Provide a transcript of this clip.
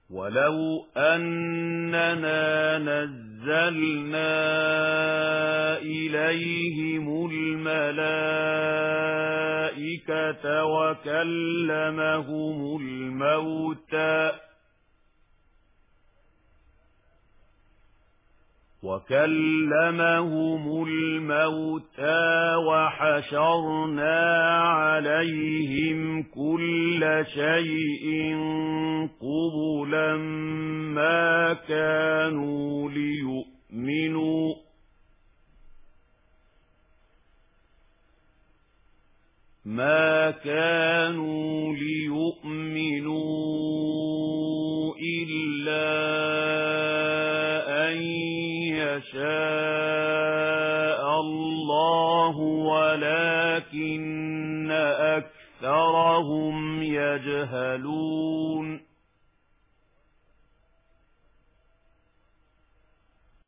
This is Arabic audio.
وَلَوْ أَنَّنَا نَزَّلْنَا إِلَيْهِمُ الْمَلَائِكَةَ وَكَلَّمَهُمُ الْمَوْتَىٰ وَحَشَرْنَا عَلَيْهِمْ كُلَّ شَيْءٍ قُبُلًا ما كانوا ليؤمنوا إِلَّا أَن يَشَاءَ